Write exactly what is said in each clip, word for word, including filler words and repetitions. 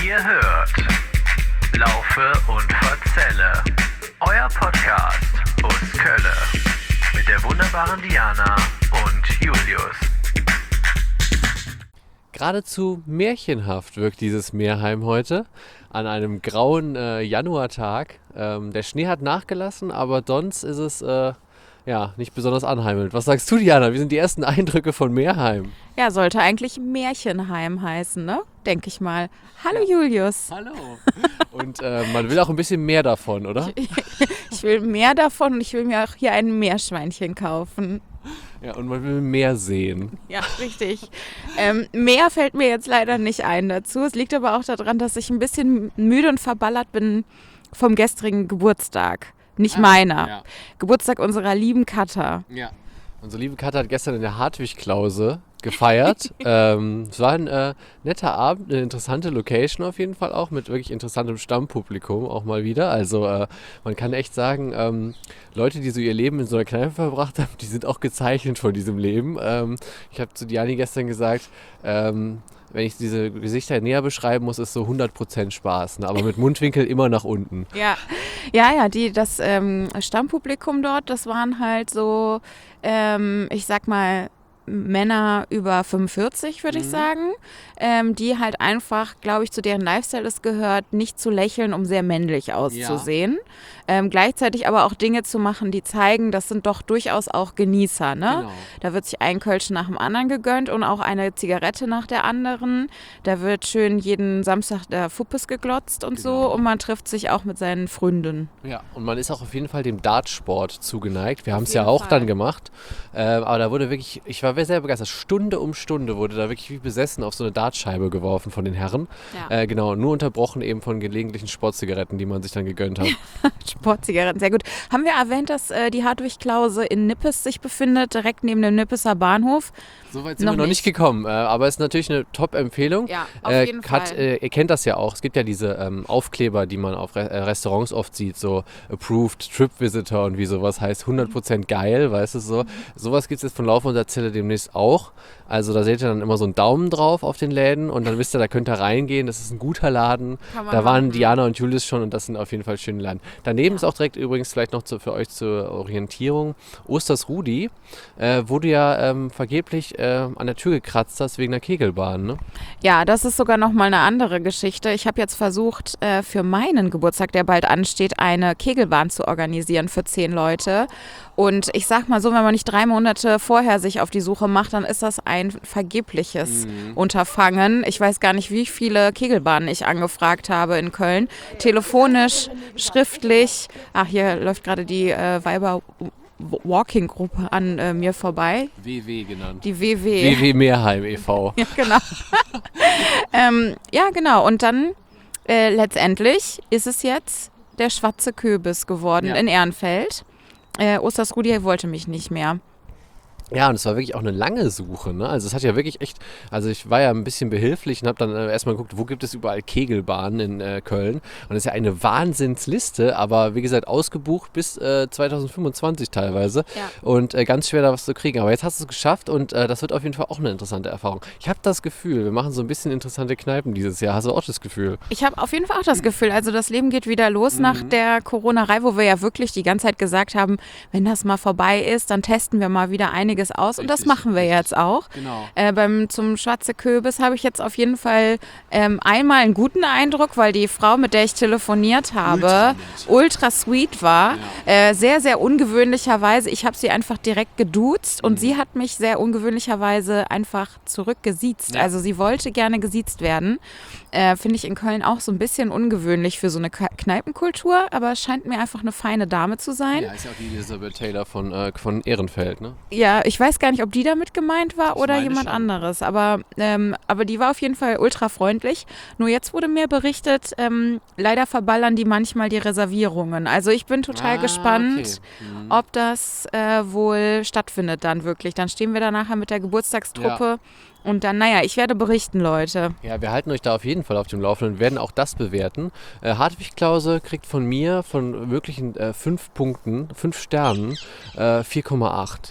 Ihr hört Laufe und Verzelle, euer Podcast aus Kölle mit der wunderbaren Diana und Julius. Geradezu märchenhaft wirkt dieses Meerheim heute an einem grauen äh, Januartag. Ähm, der Schnee hat nachgelassen, aber sonst ist es äh, ja nicht besonders anheimelnd. Was sagst du, Diana? Wie sind die ersten Eindrücke von Meerheim? Ja, sollte eigentlich Märchenheim heißen, ne? Denke ich mal. Hallo Julius. Hallo. Und äh, man will auch ein bisschen mehr davon, oder? Ich, ich will mehr davon und ich will mir auch hier ein Meerschweinchen kaufen. Ja, und man will mehr sehen. Ja, richtig. Ähm, mehr fällt mir jetzt leider nicht ein dazu. Es liegt aber auch daran, dass ich ein bisschen müde und verballert bin vom gestrigen Geburtstag. Nicht ah, meiner. Ja. Geburtstag unserer lieben Katha. Ja. Unsere liebe Katha hat gestern in der Hartwig-Klause gefeiert. ähm, es war ein äh, netter Abend, eine interessante Location auf jeden Fall auch, mit wirklich interessantem Stammpublikum auch mal wieder. Also äh, man kann echt sagen, ähm, Leute, die so ihr Leben in so einer Kneipe verbracht haben, die sind auch gezeichnet von diesem Leben. Ähm, ich habe zu Diani gestern gesagt, ähm, wenn ich diese Gesichter näher beschreiben muss, ist so hundert Prozent Spaß, ne? Aber mit Mundwinkel immer nach unten. Ja, ja, ja, die, das ähm, Stammpublikum dort, das waren halt so, ähm, ich sag mal, Männer über fünfundvierzig, würde mhm. ich sagen, ähm, die halt einfach, glaube ich, zu deren Lifestyle es gehört, nicht zu lächeln, um sehr männlich auszusehen. Ja. Ähm, gleichzeitig aber auch Dinge zu machen, die zeigen, das sind doch durchaus auch Genießer. Ne? Genau. Da wird sich ein Kölsch nach dem anderen gegönnt und auch eine Zigarette nach der anderen. Da wird schön jeden Samstag der Fuppes geglotzt und genau. so und man trifft sich auch mit seinen Freunden. Ja, und man ist auch auf jeden Fall dem Dartsport zugeneigt. Wir haben es ja auch Fall. dann gemacht, äh, aber da wurde wirklich, ich war sehr begeistert, Stunde um Stunde wurde da wirklich wie besessen auf so eine Dartscheibe geworfen von den Herren. Ja. Äh, genau, nur unterbrochen eben von gelegentlichen Sportzigaretten, die man sich dann gegönnt hat. Sportzigaretten, sehr gut. Haben wir erwähnt, dass äh, die Hartwig-Klause in Nippes sich befindet, direkt neben dem Nippeser Bahnhof? Soweit sind noch wir noch nicht, nicht gekommen, äh, aber es ist natürlich eine Top-Empfehlung. Ja, auf äh, jeden Kat, Fall. Äh, ihr kennt das ja auch, es gibt ja diese ähm, Aufkleber, die man auf Re- äh, Restaurants oft sieht, so Approved Trip Visitor und wie sowas heißt, hundert Prozent geil, weißt du so. Mhm. Sowas gibt es jetzt von Lauf und Verzelle demnächst auch. Also da seht ihr dann immer so einen Daumen drauf auf den Läden und dann wisst ihr, da könnt ihr reingehen, das ist ein guter Laden. Da waren machen. Diana und Julius schon und das sind auf jeden Fall schöne Laden. Daneben ja. ist auch direkt übrigens vielleicht noch zu, für euch zur Orientierung Osters Rudi, äh, wo du ja ähm, vergeblich äh, an der Tür gekratzt hast wegen der Kegelbahn, ne? Ja, das ist sogar nochmal eine andere Geschichte. Ich habe jetzt versucht, äh, für meinen Geburtstag, der bald ansteht, eine Kegelbahn zu organisieren für zehn Leute. Und ich sag mal so, wenn man nicht drei Monate vorher sich auf die Suche macht, dann ist das ein vergebliches mhm. Unterfangen. Ich weiß gar nicht, wie viele Kegelbahnen ich angefragt habe in Köln. Telefonisch, schriftlich. Ach, hier läuft gerade die äh, Weiber Walking-Gruppe an äh, mir vorbei. W W genannt. Die W W. W W Meerheim e V. Ja, genau. ähm, ja, genau. Und dann äh, letztendlich ist es jetzt der Schwarze Köbis geworden ja. in Ehrenfeld. Äh, Osters Rudi wollte mich nicht mehr. Ja, und es war wirklich auch eine lange Suche, ne? Also es hat ja wirklich echt, also ich war ja ein bisschen behilflich und habe dann äh, erstmal geguckt, wo gibt es überall Kegelbahnen in äh, Köln. Und das ist ja eine Wahnsinnsliste, aber wie gesagt, ausgebucht bis äh, zwanzig fünfundzwanzig teilweise. Ja. Und äh, ganz schwer da was zu kriegen. Aber jetzt hast du es geschafft und äh, das wird auf jeden Fall auch eine interessante Erfahrung. Ich habe das Gefühl, wir machen so ein bisschen interessante Kneipen dieses Jahr. Hast du auch das Gefühl? Ich habe auf jeden Fall auch das Gefühl. Also das Leben geht wieder los mhm. nach der Corona-Reihe, wo wir ja wirklich die ganze Zeit gesagt haben, wenn das mal vorbei ist, dann testen wir mal wieder einige aus. Richtig, und das machen wir richtig. jetzt auch. Genau. Äh, beim, zum Schwarze Köbis habe ich jetzt auf jeden Fall ähm, einmal einen guten Eindruck, weil die Frau, mit der ich telefoniert habe, ultra, ultra sweet war. Ja. Äh, sehr, sehr ungewöhnlicherweise. Ich habe sie einfach direkt geduzt mhm. und sie hat mich sehr ungewöhnlicherweise einfach zurückgesiezt. Ja. Also sie wollte gerne gesiezt werden. Äh, Finde ich in Köln auch so ein bisschen ungewöhnlich für so eine Kneipenkultur, aber es scheint mir einfach eine feine Dame zu sein. Ja, ist ja auch die Elisabeth Taylor von, äh, von Ehrenfeld, ne? Ja, ich weiß gar nicht, ob die damit gemeint war ich oder jemand schon. anderes, aber, ähm, aber die war auf jeden Fall ultra freundlich. Nur jetzt wurde mir berichtet, ähm, leider verballern die manchmal die Reservierungen. Also ich bin total ah, gespannt, okay. mhm. ob das äh, wohl stattfindet dann wirklich. Dann stehen wir da nachher mit der Geburtstagstruppe. Ja. Und dann, naja, ich werde berichten, Leute. Ja, wir halten euch da auf jeden Fall auf dem Laufenden und werden auch das bewerten. Äh, Hartwig-Klause kriegt von mir von möglichen äh, fünf Punkten, fünf Sternen, äh, vier Komma acht.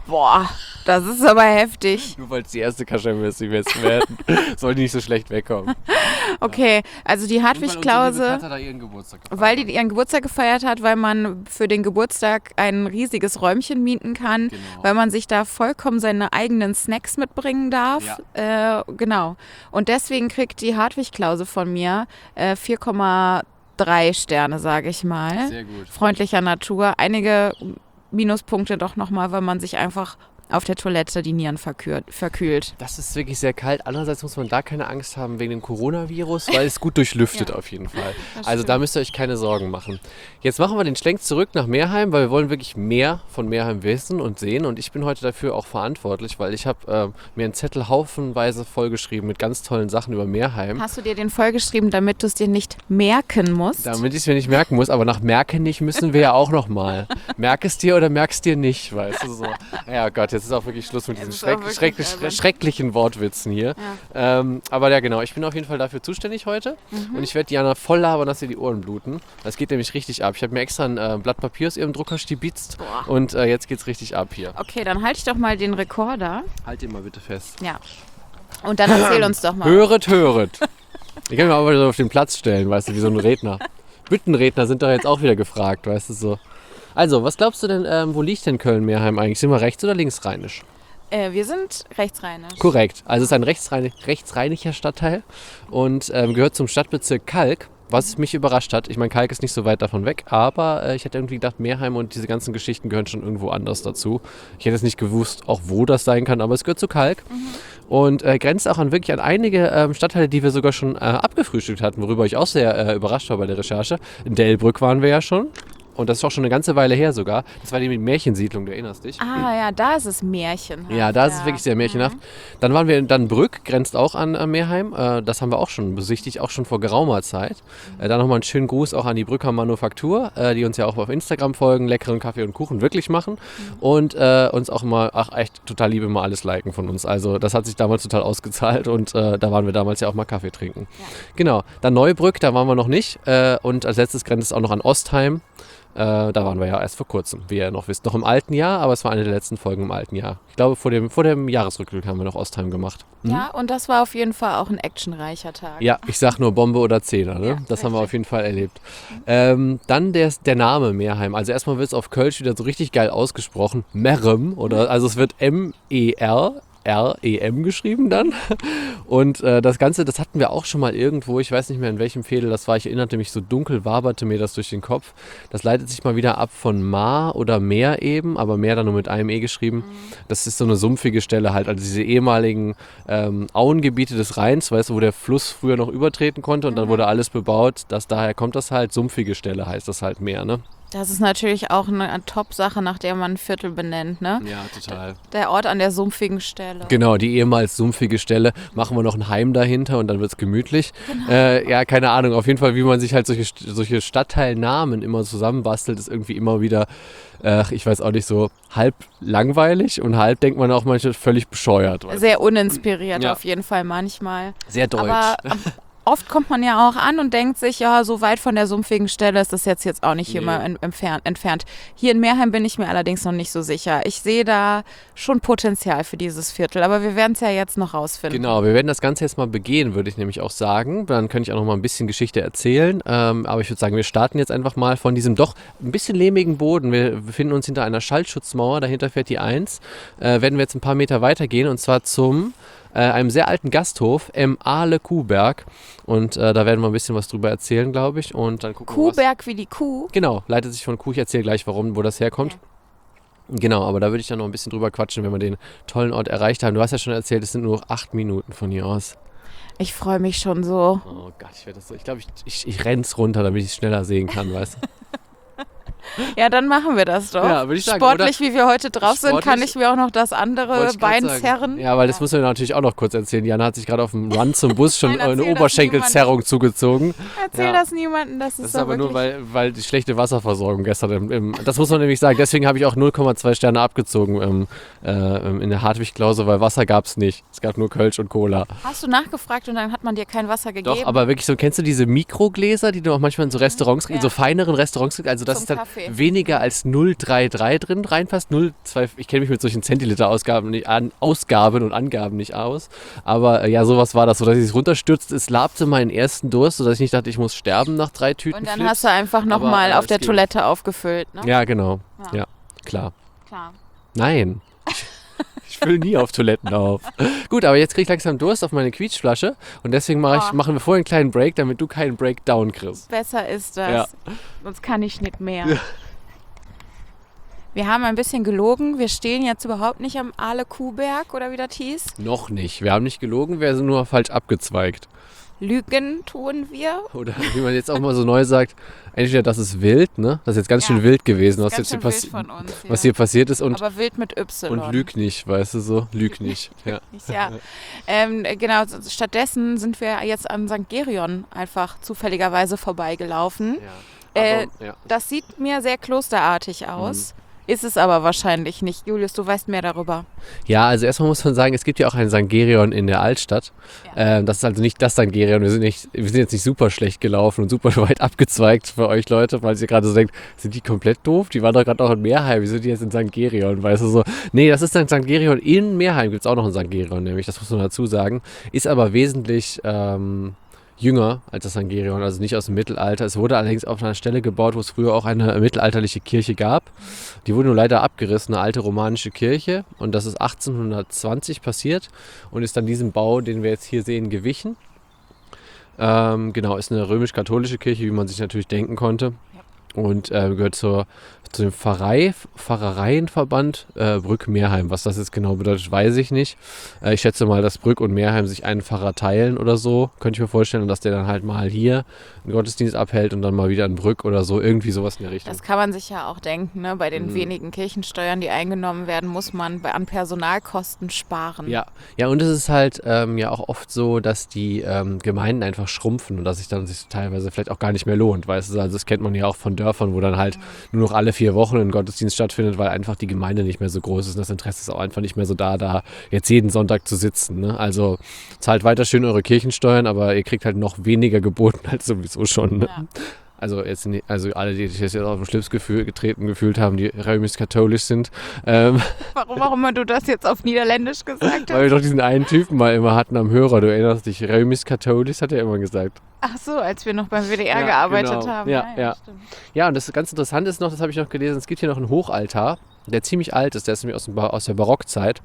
Boah, das ist aber heftig. Nur weil es die erste Kaschemme ist, die wir jetzt werden, soll die nicht so schlecht wegkommen. Okay, also die Hartwig-Klause, da ihren Geburtstag weil die ihren Geburtstag gefeiert hat, weil man für den Geburtstag ein riesiges Räumchen mieten kann, Genau. weil man sich da vollkommen seine eigenen Snacks mitbringen darf. Ja. Äh, genau. Und deswegen kriegt die Hartwig-Klause von mir äh, vier Komma drei Sterne, sage ich mal. Sehr gut. Freundlicher Natur. Einige Minuspunkte doch nochmal, weil man sich einfach auf der Toilette die Nieren verkühlt, verkühlt. Das ist wirklich sehr kalt. Andererseits muss man da keine Angst haben wegen dem Coronavirus, weil es gut durchlüftet ja. auf jeden Fall. Also da müsst ihr euch keine Sorgen machen. Jetzt machen wir den Schlenk zurück nach Meerheim, weil wir wollen wirklich mehr von Meerheim wissen und sehen. Und ich bin heute dafür auch verantwortlich, weil ich habe äh, mir einen Zettel haufenweise vollgeschrieben mit ganz tollen Sachen über Meerheim. Hast du dir den vollgeschrieben, damit du es dir nicht merken musst? Damit ich es mir nicht merken muss, aber nach merken nicht müssen wir ja auch noch mal. Merk es dir oder merkst dir nicht, weißt du so. Ja Gott, jetzt ist auch wirklich Schluss mit diesen schreck, schrecklich, schrecklichen Wortwitzen hier. Ja. Ähm, aber ja genau, ich bin auf jeden Fall dafür zuständig heute mhm. und ich werde Diana voll labern, dass ihr die Ohren bluten. Das geht nämlich richtig ab. Ich habe mir extra ein äh, Blatt Papier aus ihrem Drucker stibitzt Boah. und äh, jetzt geht's richtig ab hier. Okay, dann halte ich doch mal den Rekorder. Halt ihn mal bitte fest. Ja. Und dann erzähl uns doch mal. Höret, höret. Ich kann mich aber so auf den Platz stellen, weißt du, wie so ein Redner. Büttenredner sind doch jetzt auch wieder gefragt, weißt du so. Also, was glaubst du denn, ähm, wo liegt denn Köln-Meerheim eigentlich? Sind wir rechts- oder linksrheinisch? Äh, wir sind rechtsrheinisch. Korrekt. Also es ist ein rechtsrhein- rechtsrheinischer Stadtteil und ähm, gehört zum Stadtbezirk Kalk, was mich überrascht hat. Ich meine, Kalk ist nicht so weit davon weg, aber äh, ich hätte irgendwie gedacht, Meerheim und diese ganzen Geschichten gehören schon irgendwo anders dazu. Ich hätte jetzt nicht gewusst, auch wo das sein kann, aber es gehört zu Kalk. Mhm. Und äh, grenzt auch an wirklich an einige ähm, Stadtteile, die wir sogar schon äh, abgefrühstückt hatten, worüber ich auch sehr äh, überrascht war bei der Recherche. In Delbrück waren wir ja schon. Und das ist auch schon eine ganze Weile her sogar. Das war die Märchensiedlung, du erinnerst dich? Ah ja, da ist es märchenhaft. Ja, da ist ja. es wirklich sehr märchenhaft. Mhm. Dann waren wir in Dannbrück, grenzt auch an äh, Meerheim. Äh, das haben wir auch schon besichtigt, auch schon vor geraumer Zeit. Äh, dann nochmal einen schönen Gruß auch an die Brücker Manufaktur, äh, die uns ja auch auf Instagram folgen, leckeren Kaffee und Kuchen wirklich machen. Mhm. Und äh, uns auch immer, ach echt, total lieb immer alles liken von uns. Also das hat sich damals total ausgezahlt und äh, da waren wir damals ja auch mal Kaffee trinken. Ja. Genau, dann Neubrück, da waren wir noch nicht. Äh, und als letztes grenzt es auch noch an Ostheim. Äh, da waren wir ja erst vor kurzem, wie ihr noch wisst. Noch im alten Jahr, aber es war eine der letzten Folgen im alten Jahr. Ich glaube, vor dem, vor dem Jahresrückblick haben wir noch Ostheim gemacht. Mhm. Ja, und das war auf jeden Fall auch ein actionreicher Tag. Ja, ich sag nur Bombe oder Zehner, ne? Ja, das richtig. Haben wir auf jeden Fall erlebt. Mhm. Ähm, dann der, der Name Meerheim. Also erstmal wird es auf Kölsch wieder so richtig geil ausgesprochen. Merem, oder, also es wird M E R. R E M geschrieben dann. Und äh, das Ganze, das hatten wir auch schon mal irgendwo, ich weiß nicht mehr in welchem Fädel das war, ich erinnerte mich, so dunkel waberte mir das durch den Kopf. Das leitet sich mal wieder ab von Mar oder Meer eben, aber Meer dann nur mit einem E geschrieben. Das ist so eine sumpfige Stelle halt, also diese ehemaligen ähm, Auengebiete des Rheins, weißt du, wo der Fluss früher noch übertreten konnte und dann wurde alles bebaut. Das, daher kommt das halt, sumpfige Stelle heißt das halt Meer, ne? Das ist natürlich auch eine Top-Sache, nach der man ein Viertel benennt, ne? Ja, total. Der Ort an der sumpfigen Stelle. Genau, die ehemals sumpfige Stelle. Machen wir noch ein Heim dahinter und dann wird es gemütlich. Genau. Äh, ja, keine Ahnung. Auf jeden Fall, wie man sich halt solche, solche Stadtteilnamen immer zusammenbastelt, ist irgendwie immer wieder, äh, ich weiß auch nicht, so halb langweilig und halb denkt man auch manchmal völlig bescheuert. Sehr uninspiriert ja. Auf jeden Fall manchmal. Sehr deutsch. Aber, oft kommt man ja auch an und denkt sich, ja, so weit von der sumpfigen Stelle ist das jetzt, jetzt auch nicht hier nee. mal in, entfernt. Hier in Meerheim bin ich mir allerdings noch nicht so sicher. Ich sehe da schon Potenzial für dieses Viertel, aber wir werden es ja jetzt noch rausfinden. Genau, wir werden das Ganze jetzt mal begehen, würde ich nämlich auch sagen. Dann könnte ich auch noch mal ein bisschen Geschichte erzählen. Ähm, aber ich würde sagen, wir starten jetzt einfach mal von diesem doch ein bisschen lehmigen Boden. Wir befinden uns hinter einer Schallschutzmauer, dahinter fährt die eins. Äh, werden wir jetzt ein paar Meter weiter gehen und zwar zum äh, einem sehr alten Gasthof, M. Ahle Kuhberg. Und äh, da werden wir ein bisschen was drüber erzählen, glaube ich. Und dann gucken Kuhberg wir, wie die Kuh? Genau, leitet sich von Kuh. Ich erzähle gleich, warum, wo das herkommt. Okay. Genau, aber da würde ich dann noch ein bisschen drüber quatschen, wenn wir den tollen Ort erreicht haben. Du hast ja schon erzählt, es sind nur noch acht Minuten von hier aus. Ich freue mich schon so. Oh Gott, ich werde das so. Ich glaube, ich, ich, ich renne es runter, damit ich es schneller sehen kann, weißt du? Ja, dann machen wir das doch. Ja, würde ich sagen, sportlich, oder? Wie wir heute drauf Sportlich? sind, kann ich mir auch noch das andere Bein zerren. Ja, weil das ja. müssen wir natürlich auch noch kurz erzählen. Jana hat sich gerade auf dem Run zum Bus schon Nein, eine Oberschenkelzerrung zugezogen. Erzähl ja. das niemandem. Das ist, das ist aber nur, weil, weil die schlechte Wasserversorgung gestern im, im das muss man nämlich sagen. Deswegen habe ich auch null Komma zwei Sterne abgezogen im, äh, in der Hartwig-Klause, weil Wasser gab es nicht. Es gab nur Kölsch und Cola. Hast du nachgefragt und dann hat man dir kein Wasser gegeben? Doch, aber wirklich so, kennst du diese Mikrogläser, die du auch manchmal in so Restaurants kriegst, ja. in so feineren Restaurants kriegst? Also das Zum ist dann, Kaffee. weniger als null Komma dreiunddreißig drin reinpasst. null Komma zwei, ich kenne mich mit solchen Zentiliter-Ausgaben nicht, an, Ausgaben und Angaben nicht aus. Aber äh, ja, sowas war das, so dass ich es runterstürzte. Es labte meinen ersten Durst, sodass ich nicht dachte, ich muss sterben nach drei Tüten. Und dann Flips. hast du einfach nochmal auf der geht. Toilette aufgefüllt, ne? Ja, genau. Ja, Ja. klar. Klar. Nein. Ich fülle nie auf Toiletten auf. Gut, aber jetzt kriege ich langsam Durst auf meine Quietschflasche und deswegen mach ich, Oh. machen wir vorher einen kleinen Break, damit du keinen Breakdown kriegst. Besser ist das. Ja. Sonst kann ich nicht mehr. Wir haben ein bisschen gelogen. Wir stehen jetzt überhaupt nicht am Aale-Kuhberg oder wie das hieß. Noch nicht. Wir haben nicht gelogen, wir sind nur falsch abgezweigt. Lügen tun wir. Oder wie man jetzt auch mal so neu sagt, entweder das ist wild, ne? Das ist jetzt ganz Ja, schön wild gewesen, was, Ganz jetzt hier, schön passi- wild von uns. was ja. hier passiert ist. Und, Aber wild mit Y. und lüg nicht, weißt du so? Lüg nicht. Ja. Ja, ähm, genau. Stattdessen sind wir jetzt an Sankt Gerion einfach zufälligerweise vorbeigelaufen. Ja. Äh, Aber, ja. Das sieht mir sehr klosterartig aus. Ist es aber wahrscheinlich nicht. Julius, du weißt mehr darüber. Ja, also erstmal muss man sagen, es gibt ja auch ein Sankt Gerion in der Altstadt. Ja. Ähm, das ist also nicht das Sankt Gerion. Wir sind, nicht, wir sind jetzt nicht super schlecht gelaufen und super weit abgezweigt für euch Leute, weil ihr gerade so denkt, sind die komplett doof? Die waren doch gerade auch in Meerheim. Wieso sind die jetzt in Sankt Gerion? Weißt du so? Nee, das ist dann Sankt Gerion. In Meerheim gibt es auch noch ein Sankt Gerion, nämlich, das muss man dazu sagen. Ist aber wesentlich ähm, jünger als das Sankt Gerion, also nicht aus dem Mittelalter. Es wurde allerdings auf einer Stelle gebaut, wo es früher auch eine mittelalterliche Kirche gab. Die wurde nur leider abgerissen, eine alte romanische Kirche. Und das ist achtzehnhundertzwanzig passiert und ist dann diesem Bau, den wir jetzt hier sehen, gewichen. Ähm, genau, ist eine römisch-katholische Kirche, wie man sich natürlich denken konnte. Und äh, gehört zur, zu dem Pfarrei, Pfarrereienverband äh, Brück-Meerheim. Was das jetzt genau bedeutet, weiß ich nicht. Äh, ich schätze mal, dass Brück und Meerheim sich einen Pfarrer teilen oder so. Könnte ich mir vorstellen. Und dass der dann halt mal hier einen Gottesdienst abhält und dann mal wieder in Brück oder so. Irgendwie sowas in der Richtung. Das kann man sich ja auch denken. Ne? Bei den Mhm. wenigen Kirchensteuern, die eingenommen werden, muss man bei, an Personalkosten sparen. Ja, ja, und es ist halt ähm, ja auch oft so, dass die ähm, Gemeinden einfach schrumpfen und dass sich dann sich teilweise vielleicht auch gar nicht mehr lohnt, weißt du, also das kennt man ja auch von Dörfern, wo dann halt nur noch alle vier Wochen ein Gottesdienst stattfindet, weil einfach die Gemeinde nicht mehr so groß ist und das Interesse ist auch einfach nicht mehr so da, da jetzt jeden Sonntag zu sitzen, ne? Also zahlt weiter schön eure Kirchensteuern, aber ihr kriegt halt noch weniger geboten als sowieso schon, ne? Ja. Also jetzt nicht, also alle, die sich jetzt auf den Schlips gefühl, getreten gefühlt haben, die römisch-katholisch sind, ähm, Warum auch immer du das jetzt auf Niederländisch gesagt weil wir hast. doch diesen einen Typen mal immer hatten am Hörer, du erinnerst dich, römisch-katholisch hat er immer gesagt. Ach so, als wir noch beim W D R Ja, gearbeitet genau. haben. Ja, Nein, ja. stimmt. Ja, und das ganz Interessante ist noch, das habe ich noch gelesen, es gibt hier noch einen Hochaltar, der ziemlich alt ist, der ist nämlich aus, dem ba- aus der Barockzeit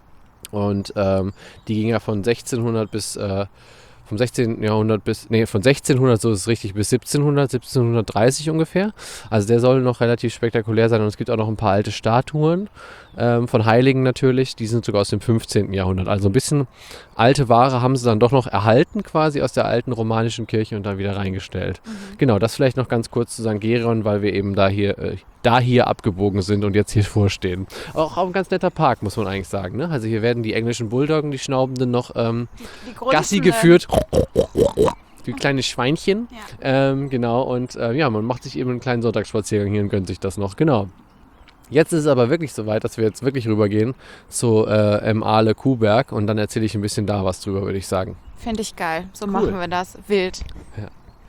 und ähm, die ging ja von sechzehnhundert bis, äh, vom sechzehnten Jahrhundert bis, nee, von sechzehnhundert, so ist es richtig, bis siebzehnhundert, siebzehnhundertdreißig ungefähr. Also der soll noch relativ spektakulär sein und es gibt auch noch ein paar alte Statuen ähm, von Heiligen natürlich, die sind sogar aus dem fünfzehnten Jahrhundert. Also ein bisschen alte Ware haben sie dann doch noch erhalten quasi aus der alten romanischen Kirche und dann wieder reingestellt. Mhm. Genau, das vielleicht noch ganz kurz zu Sankt Gerion, weil wir eben da hier, äh, da hier abgebogen sind und jetzt hier vorstehen. Auch, auch ein ganz netter Park, muss man eigentlich sagen. Ne? Also hier werden die englischen Bulldoggen, die Schnaubenden, noch ähm, Die Grunzen, Gassi äh, geführt. Wie kleine Schweinchen. Ja. Ähm, genau, und äh, ja, man macht sich eben einen kleinen Sonntagsspaziergang hier und gönnt sich das noch. Genau. Jetzt ist es aber wirklich soweit, dass wir jetzt wirklich rübergehen zu äh, M. Aale Kuhberg und dann erzähle ich ein bisschen da was drüber, würde ich sagen. Finde ich geil. So Cool. machen wir das. Wild. Ja.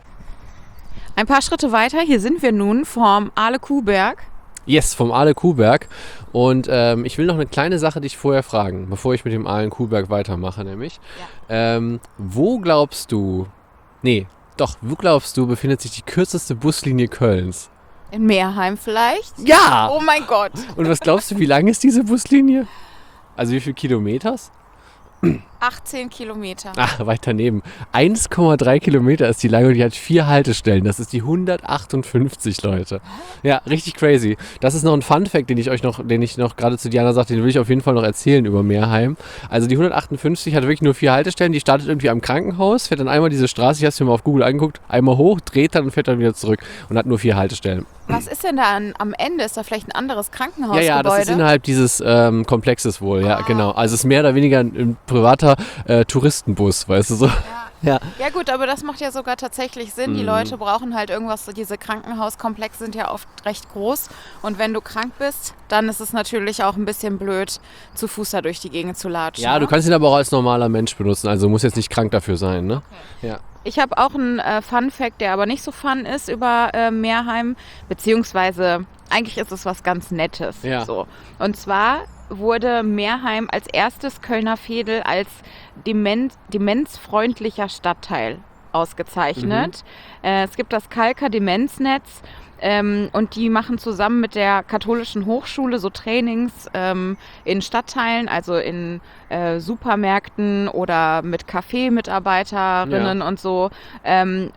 Ein paar Schritte weiter, hier sind wir nun vom Aale Kuhberg. Yes, vom Aale Kuhberg. Und ähm, ich will noch eine kleine Sache dich vorher fragen, bevor ich mit dem Aale Kuhberg weitermache, nämlich. Ja. Ähm, wo glaubst du, nee, doch, wo glaubst du, befindet sich die kürzeste Buslinie Kölns? In Meerheim vielleicht? Ja! Oh mein Gott. Und was glaubst du, wie lang ist diese Buslinie? Also wie viele Kilometers? achtzehn Kilometer. Ach, weit daneben. eins Komma drei Kilometer ist die lange und die hat vier Haltestellen. Das ist die hundertachtundfünfzig, Leute. Ja, richtig crazy. Das ist noch ein Fun-Fact, den ich euch noch, den ich noch gerade zu Diana sagte, den will ich auf jeden Fall noch erzählen über Meerheim. Also die hundertachtundfünfzig hat wirklich nur vier Haltestellen. Die startet irgendwie am Krankenhaus, fährt dann einmal diese Straße, ich habe es mir mal auf Google angeguckt, einmal hoch, dreht dann und fährt dann wieder zurück und hat nur vier Haltestellen. Was ist denn da an, am Ende? Ist da vielleicht ein anderes Krankenhausgebäude? Ja, ja, das ist innerhalb dieses ähm, Komplexes wohl, ja, Ah. genau. Also es ist mehr oder weniger ein, ein privater äh, Touristenbus, weißt du so. Ja, Ja. Ja gut, aber das macht ja sogar tatsächlich Sinn. Mhm. Die Leute brauchen halt irgendwas, diese Krankenhauskomplexe sind ja oft recht groß und wenn du krank bist, dann ist es natürlich auch ein bisschen blöd, zu Fuß da durch die Gegend zu latschen. Ja, ne? du kannst ihn aber auch als normaler Mensch benutzen, also muss jetzt nicht krank dafür sein, ne? Okay. Ja. Ich habe auch einen äh, Fun-Fact, der aber nicht so fun ist über äh, Meerheim, beziehungsweise eigentlich ist es was ganz Nettes. Ja. So. Und zwar wurde Meerheim als erstes Kölner Veedel als Demenz, demenzfreundlicher Stadtteil ausgezeichnet. Mhm. Äh, es gibt das Kalker Demenznetz. Ähm, und die machen zusammen mit der Katholischen Hochschule so Trainings ähm, in Stadtteilen, also in äh, Supermärkten oder mit Café-Mitarbeiterinnen ja. und so. Ähm,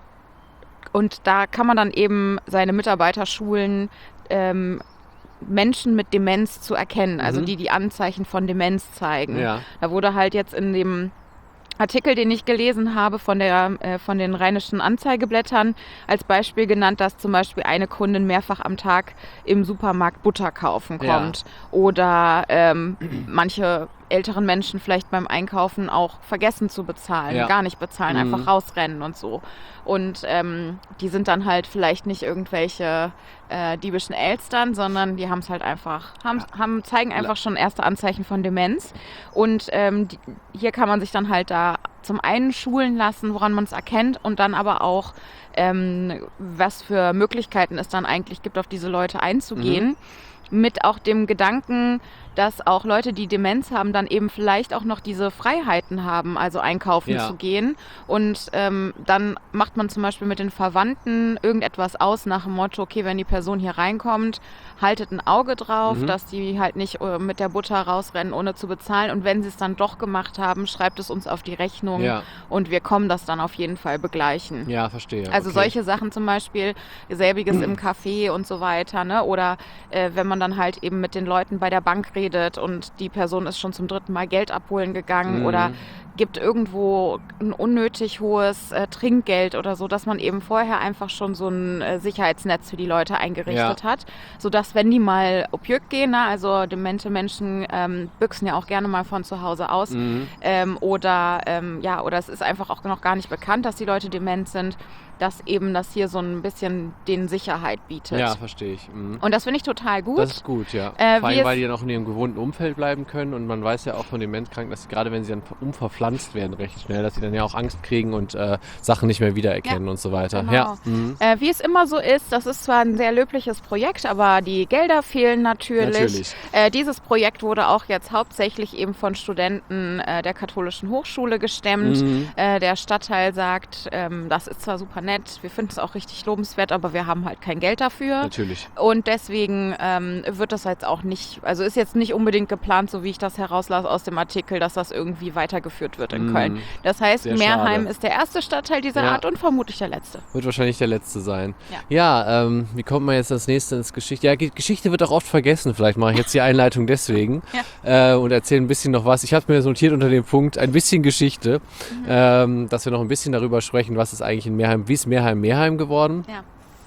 und da kann man dann eben seine Mitarbeiter schulen, ähm, Menschen mit Demenz zu erkennen, also mhm. die die Anzeichen von Demenz zeigen. Ja. Da wurde halt jetzt in dem Artikel, den ich gelesen habe von, der, äh, von den Rheinischen Anzeigeblättern, als Beispiel genannt, dass zum Beispiel eine Kundin mehrfach am Tag im Supermarkt Butter kaufen kommt. Ja. Oder ähm, manche älteren Menschen vielleicht beim Einkaufen auch vergessen zu bezahlen, ja. gar nicht bezahlen, mhm. einfach rausrennen und so. Und ähm, die sind dann halt vielleicht nicht irgendwelche äh, diebischen Elstern, sondern die haben es halt einfach, haben, haben, zeigen einfach schon erste Anzeichen von Demenz. Und ähm, die, hier kann man sich dann halt da zum einen schulen lassen, woran man es erkennt und dann aber auch, ähm, was für Möglichkeiten es dann eigentlich gibt, auf diese Leute einzugehen. Mhm. Mit auch dem Gedanken, dass auch Leute, die Demenz haben, dann eben vielleicht auch noch diese Freiheiten haben, also einkaufen ja. zu gehen. Und ähm, dann macht man zum Beispiel mit den Verwandten irgendetwas aus nach dem Motto, okay, wenn die Person hier reinkommt, haltet ein Auge drauf, mhm. dass die halt nicht äh, mit der Butter rausrennen, ohne zu bezahlen. Und wenn sie es dann doch gemacht haben, schreibt es uns auf die Rechnung ja. und wir kommen das dann auf jeden Fall begleichen. Ja, verstehe. Also okay. solche Sachen zum Beispiel, selbiges mhm. im Café und so weiter, ne? Oder äh, wenn man dann halt eben mit den Leuten bei der Bank redet, und die Person ist schon zum dritten Mal Geld abholen gegangen mhm. oder gibt irgendwo ein unnötig hohes äh, Trinkgeld oder so, dass man eben vorher einfach schon so ein äh, Sicherheitsnetz für die Leute eingerichtet ja. hat, sodass, wenn die mal Opjök gehen, ne, also demente Menschen ähm, büchsen ja auch gerne mal von zu Hause aus mhm. ähm, oder ähm, ja, oder es ist einfach auch noch gar nicht bekannt, dass die Leute dement sind, dass eben das hier so ein bisschen denen Sicherheit bietet. Ja, verstehe ich. Mhm. Und das finde ich total gut. Das ist gut, ja. Äh, Vor allem, weil die dann auch in ihrem gewohnten Umfeld bleiben können und man weiß ja auch von Demenzkranken, dass gerade wenn sie dann umverpflanzt werden recht schnell, dass sie dann ja auch Angst kriegen und äh, Sachen nicht mehr wiedererkennen ja, und so weiter. Genau. Ja. Mhm. Äh, wie es immer so ist, das ist zwar ein sehr löbliches Projekt, aber die Gelder fehlen natürlich. natürlich. Äh, dieses Projekt wurde auch jetzt hauptsächlich eben von Studenten äh, der Katholischen Hochschule gestemmt. Mhm. Äh, der Stadtteil sagt, ähm, das ist zwar super nett, wir finden es auch richtig lobenswert, aber wir haben halt kein Geld dafür. Natürlich. Und deswegen ähm, wird das jetzt auch nicht, also ist jetzt nicht unbedingt geplant, so wie ich das herauslasse aus dem Artikel, dass das irgendwie weitergeführt wird in mm. Köln. Das heißt, Sehr Meerheim schade. Ist der erste Stadtteil dieser ja. Art und vermutlich der letzte. Wird wahrscheinlich der letzte sein. Ja, ja ähm, wie kommt man jetzt als nächstes ins Geschichte? Ja, Geschichte wird auch oft vergessen. Vielleicht mache ich jetzt die Einleitung deswegen ja. äh, und erzähle ein bisschen noch was. Ich habe mir so notiert unter dem Punkt ein bisschen Geschichte, mhm. ähm, dass wir noch ein bisschen darüber sprechen, was ist eigentlich in Meerheim, wie ist Meerheim Meerheim geworden? Ja.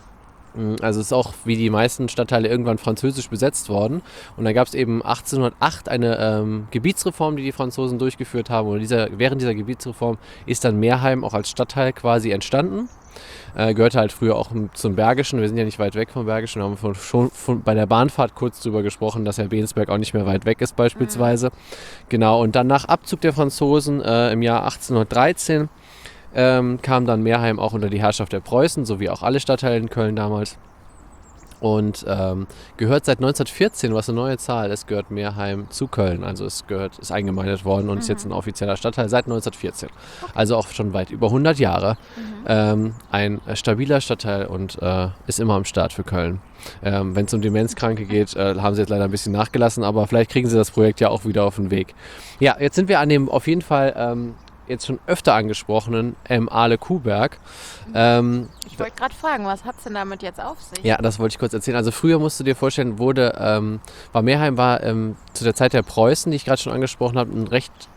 Also es ist auch wie die meisten Stadtteile irgendwann französisch besetzt worden. Und dann gab es eben achtzehnhundertacht eine ähm, Gebietsreform, die die Franzosen durchgeführt haben. Und dieser, während dieser Gebietsreform ist dann Meerheim auch als Stadtteil quasi entstanden. Äh, gehörte halt früher auch zum Bergischen. Wir sind ja nicht weit weg vom Bergischen. Wir haben von, schon von, bei der Bahnfahrt kurz drüber gesprochen, dass ja Bensberg auch nicht mehr weit weg ist beispielsweise. Mhm. Genau, und dann nach Abzug der Franzosen äh, im Jahr achtzehnhundertdreizehn Ähm, kam dann Meerheim auch unter die Herrschaft der Preußen, so wie auch alle Stadtteile in Köln damals. Und ähm, gehört seit neunzehnhundertvierzehn, was eine neue Zahl ist, gehört Meerheim zu Köln. Also es gehört, ist eingemeindet worden und mhm. ist jetzt ein offizieller Stadtteil seit neunzehnhundertvierzehn. Okay. Also auch schon weit über hundert Jahre. Mhm. Ähm, ein äh, stabiler Stadtteil und äh, ist immer am Start für Köln. Ähm, Wenn es um Demenzkranke geht, äh, haben sie jetzt leider ein bisschen nachgelassen, aber vielleicht kriegen sie das Projekt ja auch wieder auf den Weg. Ja, jetzt sind wir an dem auf jeden Fall ähm, jetzt schon öfter angesprochenen ähm, Ahle Kuhberg. Ähm, ich wollte gerade fragen, was hat es denn damit jetzt auf sich? Ja, das wollte ich kurz erzählen. Also früher musst du dir vorstellen, wurde, ähm, war Meerheim war ähm, zu der Zeit der Preußen, die ich gerade schon angesprochen habe, ein recht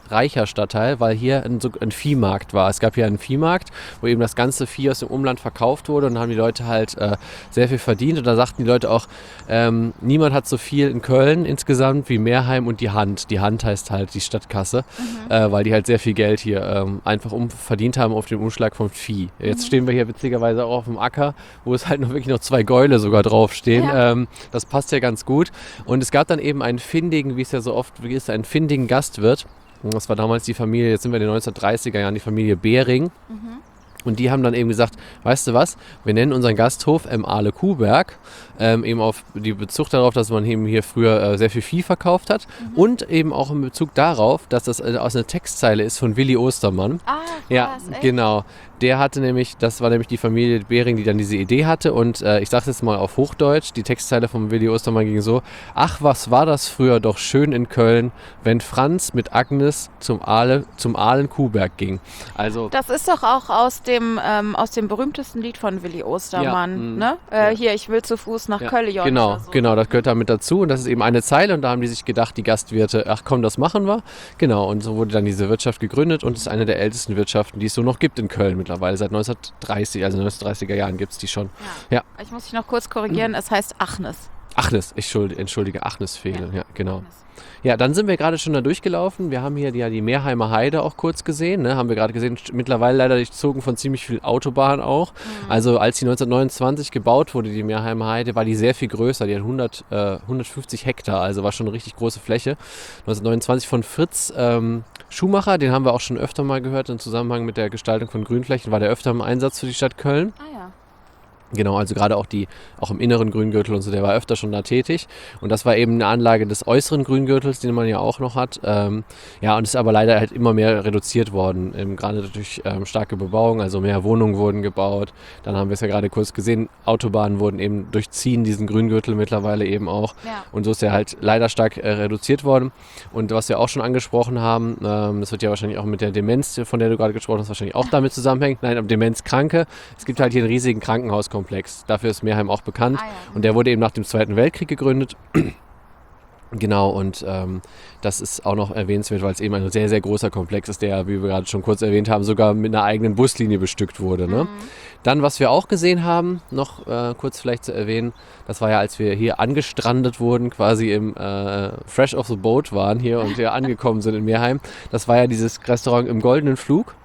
reicher Stadtteil, weil hier ein, so ein Viehmarkt war. Es gab hier einen Viehmarkt, wo eben das ganze Vieh aus dem Umland verkauft wurde und dann haben die Leute halt äh, sehr viel verdient und da sagten die Leute auch, ähm, niemand hat so viel in Köln insgesamt wie Meerheim und die Hand. Die Hand heißt halt die Stadtkasse, mhm. äh, weil die halt sehr viel Geld hier ähm, einfach um, verdient haben auf dem Umschlag vom Vieh. Jetzt mhm. stehen wir hier witzigerweise auch auf dem Acker, wo es halt noch wirklich noch zwei Gäule sogar draufstehen. Ja. Ähm, das passt ja ganz gut. Und es gab dann eben einen findigen, wie es ja so oft ist, einen findigen Gastwirt. Das war damals die Familie, jetzt sind wir in den neunzehnhundertdreißiger Jahren, die Familie Behring. Mhm. Und die haben dann eben gesagt, weißt du was, wir nennen unseren Gasthof M. Ahle Kuhberg, ähm, eben auf die Bezug darauf, dass man eben hier früher äh, sehr viel Vieh verkauft hat mhm. und eben auch in Bezug darauf, dass das äh, aus einer Textzeile ist von Willi Ostermann. Ah, krass, ja, echt? Genau. Der hatte nämlich, das war nämlich die Familie Behring, die dann diese Idee hatte und äh, ich sage es jetzt mal auf Hochdeutsch, die Textzeile von Willi Ostermann ging so: Ach, was war das früher doch schön in Köln, wenn Franz mit Agnes zum Ahle, zum Ahlen Kuhberg ging. Also das ist doch auch aus dem, ähm, aus dem berühmtesten Lied von Willi Ostermann, ja, ne? Äh, ja. Hier, ich will zu Fuß nach ja. Köln. Genau, so. genau, das gehört da mit dazu und das ist eben eine Zeile und da haben die sich gedacht, die Gastwirte, ach komm, das machen wir. Genau, und so wurde dann diese Wirtschaft gegründet und ist eine der ältesten Wirtschaften, die es so noch gibt in Köln mittlerweile. Seit neunzehnhundertdreißig, also neunzehnhundertdreißiger Jahren gibt es die schon. Ja. ja. Ich muss dich noch kurz korrigieren, mhm. es heißt Achnes. Achnes, ich schuld, entschuldige, Achnes fehlen, ja, ja genau. Achnes. Ja, dann sind wir gerade schon da durchgelaufen. Wir haben hier die, ja, die Meerheimer Heide auch kurz gesehen, ne? Haben wir gerade gesehen, mittlerweile leider durchzogen von ziemlich viel Autobahn auch. Mhm. Also als die neunzehnhundertneunundzwanzig gebaut wurde, die Meerheimer Heide, war die sehr viel größer. Die hat hundert, äh, hundertfünfzig Hektar, also war schon eine richtig große Fläche. neunzehnhundertneunundzwanzig von Fritz ähm, Schumacher, den haben wir auch schon öfter mal gehört im Zusammenhang mit der Gestaltung von Grünflächen, war der öfter im Einsatz für die Stadt Köln. Ah ja. Genau, also gerade auch die, auch im inneren Grüngürtel und so, der war öfter schon da tätig. Und das war eben eine Anlage des äußeren Grüngürtels, den man ja auch noch hat. Ähm, ja, und ist aber leider halt immer mehr reduziert worden, ähm, gerade durch ähm, starke Bebauung, also mehr Wohnungen wurden gebaut. Dann haben wir es ja gerade kurz gesehen, Autobahnen wurden eben durchziehen, diesen Grüngürtel mittlerweile eben auch. Ja. Und so ist er halt leider stark äh, reduziert worden. Und was wir auch schon angesprochen haben, ähm, das wird ja wahrscheinlich auch mit der Demenz, von der du gerade gesprochen hast, wahrscheinlich auch damit zusammenhängen. Nein, um Demenzkranke. Es gibt halt hier einen riesigen Krankenhauskomplex. Dafür ist Meerheim auch bekannt. Ah, ja. Und der wurde eben nach dem Zweiten Weltkrieg gegründet. Genau, und ähm, das ist auch noch erwähnenswert, weil es eben ein sehr, sehr großer Komplex ist, der, wie wir gerade schon kurz erwähnt haben, sogar mit einer eigenen Buslinie bestückt wurde. Ne? Mhm. Dann, was wir auch gesehen haben, noch äh, kurz vielleicht zu erwähnen, das war ja, als wir hier angestrandet wurden, quasi im äh, Fresh off the Boat waren hier und hier angekommen sind in Meerheim. Das war ja dieses Restaurant im Goldenen Flug.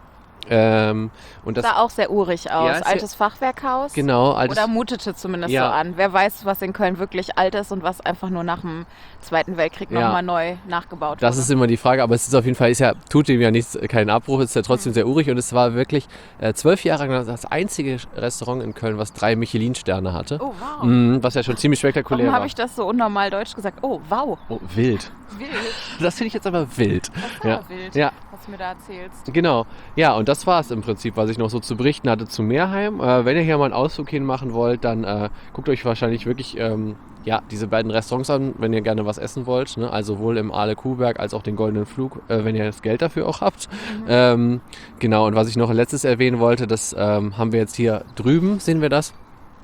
Ähm, und das sah auch sehr urig aus. Ja, altes Fachwerkhaus. Genau. Altes, oder mutete zumindest ja. so an. Wer weiß, was in Köln wirklich alt ist und was einfach nur nach dem Zweiten Weltkrieg ja. nochmal neu nachgebaut wurde. Das ist immer die Frage, aber es ist auf jeden Fall, ist ja, tut dem ja nichts, keinen Abbruch, es ist ja trotzdem mhm. sehr urig und es war wirklich äh, zwölf Jahre lang das einzige Restaurant in Köln, was drei Michelin-Sterne hatte. Oh, wow. Mhm, was ja schon ziemlich spektakulär Warum war. Warum habe ich das so unnormal deutsch gesagt? Oh, wow. Oh, wild. Wild. Das finde ich jetzt aber wild. Das ist ja. wild, ja. was du mir da erzählst. Genau. Ja, und das war es im Prinzip, was ich noch so zu berichten hatte zu Meerheim. Äh, wenn ihr hier mal einen Ausflug hin machen wollt, dann äh, guckt euch wahrscheinlich wirklich ähm, ja, diese beiden Restaurants an, wenn ihr gerne was essen wollt. Ne? Also sowohl im Ahle Kuhberg als auch den Goldenen Flug, äh, wenn ihr das Geld dafür auch habt. Mhm. Ähm, genau, und was ich noch letztes erwähnen wollte, das ähm, haben wir jetzt hier drüben, sehen wir das.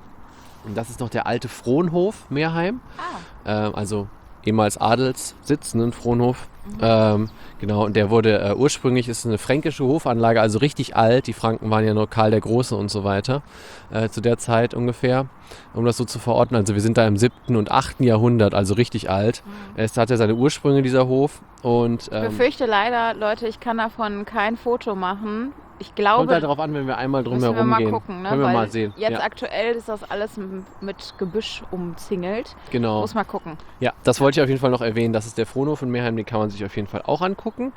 Und das ist noch der alte Frohnhof Meerheim. Ah. Ähm, also ehemals Adelssitz, ne, in Frohnhof. Mhm. Ähm, genau, und der wurde äh, ursprünglich, ist eine fränkische Hofanlage, also richtig alt. Die Franken waren ja nur Karl der Große und so weiter, äh, zu der Zeit ungefähr, um das so zu verorten. Also wir sind da im siebten und achten Jahrhundert, also richtig alt. Mhm. Es hatte seine Ursprünge, dieser Hof. Und, ähm, ich befürchte leider, Leute, ich kann davon kein Foto machen. Ich glaube, kommt halt darauf an, wenn wir einmal drum herum gehen. Müssen wir mal gucken, ne? Können wir Weil mal sehen. Jetzt ja. aktuell ist das alles mit Gebüsch umzingelt. Genau. Muss mal gucken. Ja, das wollte ich auf jeden Fall noch erwähnen. Das ist der Frohnhof in Meerheim, den kann man sich auf jeden Fall auch angucken.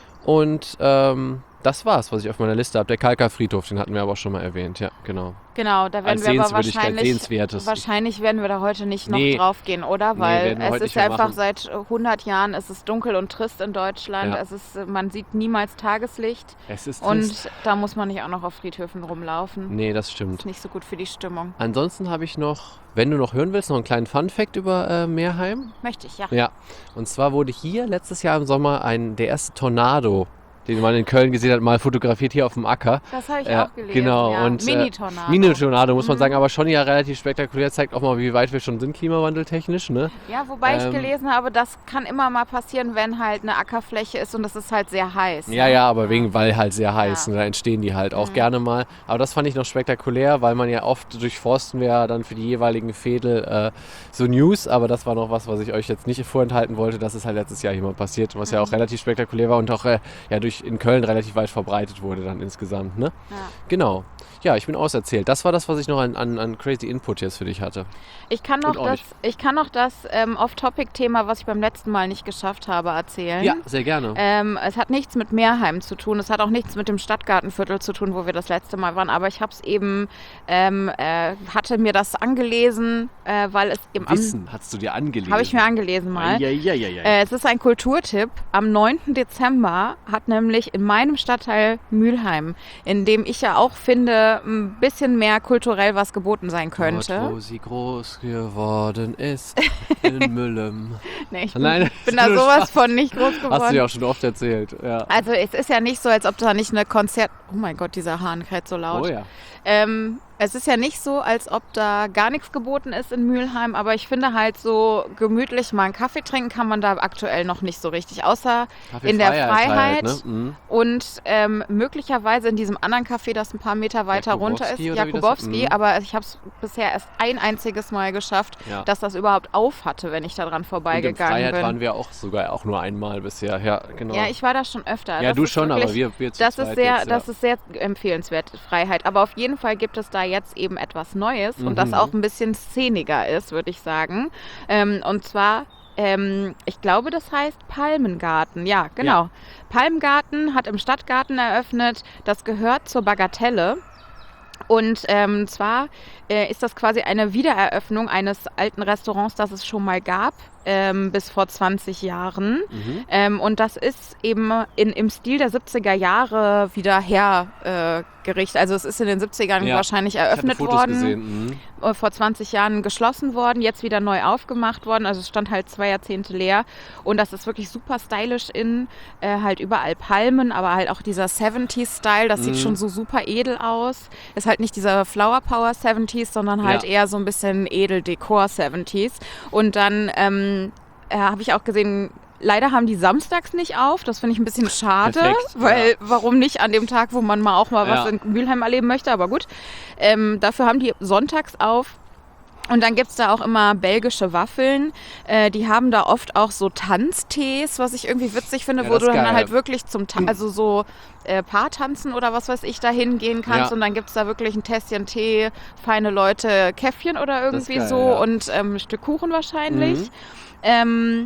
Und ähm, das war's, was ich auf meiner Liste habe. Der Kalka-Friedhof, den hatten wir aber auch schon mal erwähnt. Ja, genau. Genau, da werden wir aber wahrscheinlich, wahrscheinlich werden wir da heute nicht noch nee. drauf gehen, oder? Weil nee, es ist einfach machen. Seit hundert Jahren, es ist dunkel und trist in Deutschland. Ja. Es ist, man sieht niemals Tageslicht. Es ist und trist. Da muss man nicht auch noch auf Friedhöfen rumlaufen. Nee, das stimmt. Das ist nicht so gut für die Stimmung. Ansonsten habe ich noch, wenn du noch hören willst, noch einen kleinen Fun-Fact über äh, Meerheim. Möchte ich, ja. Ja, und zwar wurde hier letztes Jahr im Sommer ein, der erste Tornado, den man in Köln gesehen hat, mal fotografiert hier auf dem Acker. Das habe ich äh, auch gelesen, Genau, ja. und Mini-Tornado. Äh, Mini-Tornado, muss man Mhm. sagen, aber schon ja relativ spektakulär, zeigt auch mal, wie weit wir schon sind klimawandeltechnisch, ne? Ja, wobei ich Ähm, gelesen habe, das kann immer mal passieren, wenn halt eine Ackerfläche ist und es ist halt sehr heiß. Ja, ne? ja, aber wegen, weil halt sehr heiß, Ja. ne, da entstehen die halt auch Mhm. gerne mal. Aber das fand ich noch spektakulär, weil man ja oft durchforsten wir ja dann für die jeweiligen Fädel äh, so News, aber das war noch was, was ich euch jetzt nicht vorenthalten wollte. Das ist halt letztes Jahr hier mal passiert, was ja auch Mhm. relativ spektakulär war und auch äh, ja, durch in Köln relativ weit verbreitet wurde dann insgesamt, ne? Ja. Genau. Ja, ich bin auserzählt. Das war das, was ich noch an, an, an crazy Input jetzt für dich hatte. Ich kann noch Und das, euch. ich kann noch das ähm, Off-Topic-Thema, was ich beim letzten Mal nicht geschafft habe, erzählen. Ja, sehr gerne. Ähm, es hat nichts mit Meerheim zu tun, es hat auch nichts mit dem Stadtgartenviertel zu tun, wo wir das letzte Mal waren, aber ich habe es eben, ähm, äh, hatte mir das angelesen, äh, weil es eben am... Wissen hast du dir angelesen. Habe ich mir angelesen mal. Ja, ja, ja, ja. Äh, es ist ein Kulturtipp. Am neunten Dezember hat nämlich in meinem Stadtteil Mülheim, in dem ich ja auch finde, ein bisschen mehr kulturell was geboten sein könnte. Dort, wo sie groß geworden ist, in Müllem. Nee, ich bin, Nein, bin da nur sowas Spaß. von nicht groß geworden. Hast du ja auch schon oft erzählt. Ja. Also es ist ja nicht so, als ob da nicht eine Konzert... Oh mein Gott, dieser Hahn kräht so laut. Oh ja. Ähm, es ist ja nicht so, als ob da gar nichts geboten ist in Mülheim, aber ich finde halt so gemütlich mal einen Kaffee trinken kann man da aktuell noch nicht so richtig, außer in der Freiheit Halt, ne? mhm. und ähm, möglicherweise in diesem anderen Café, das ein paar Meter weiter runter ist, Jakubowski oder wie das- Jakubowski, mhm. aber ich habe es bisher erst ein einziges Mal geschafft, Ja. dass das überhaupt auf hatte, wenn ich da dran Und in vorbeigegangen Freiheit bin. waren wir auch sogar auch nur einmal bisher. Ja, genau. Ja, ich war da schon öfter. Ja, Das du ist schon, wirklich, aber wir, wir zu Das zweit ist, sehr, jetzt, ja. das ist sehr empfehlenswert, Freiheit. Aber auf jeden Fall gibt es da jetzt eben etwas Neues und das Mhm. auch ein bisschen szeniger ist, würde ich sagen. Ähm, und zwar, ähm, ich glaube, das heißt Palmengarten. Ja, genau. Ja. Palmengarten hat im Stadtgarten eröffnet. Das gehört zur Bagatelle. Und ähm, zwar äh, ist das quasi eine Wiedereröffnung eines alten Restaurants, das es schon mal gab, ähm, bis vor zwanzig Jahren. Mhm. Ähm, und das ist eben in, im Stil der siebziger Jahre wieder hergerichtet. Äh, also es ist in den siebzigern Ja, wahrscheinlich Ich hatte eröffnet Fotos worden, gesehen. Mhm. äh, vor zwanzig Jahren geschlossen worden, jetzt wieder neu aufgemacht worden. Also es stand halt zwei Jahrzehnte leer. Und das ist wirklich super stylisch in, äh, halt überall Palmen, aber halt auch dieser siebziger-Style, das sieht Mhm. schon so super edel aus. Ist halt nicht dieser Flower Power siebziger, sondern halt Ja. eher so ein bisschen Edeldekor siebziger. Und dann ähm, äh, habe ich auch gesehen, leider haben die samstags nicht auf. Das finde ich ein bisschen schade, Perfekt, weil ja. warum nicht an dem Tag, wo man mal auch mal was Ja. in Mülheim erleben möchte, aber gut. Ähm, dafür haben die sonntags auf. Und dann gibt es da auch immer belgische Waffeln. Äh, die haben da oft auch so Tanztees, was ich irgendwie witzig finde, Ja, wo das du ist dann geil. halt wirklich zum Ta- also so äh, Paartanzen oder was weiß ich da hingehen kannst. Ja. Und dann gibt es da wirklich ein Tässchen Tee, feine Leute, Käffchen oder Das ist irgendwie geil, so ja. und ähm, ein Stück Kuchen wahrscheinlich. Mhm. Ähm,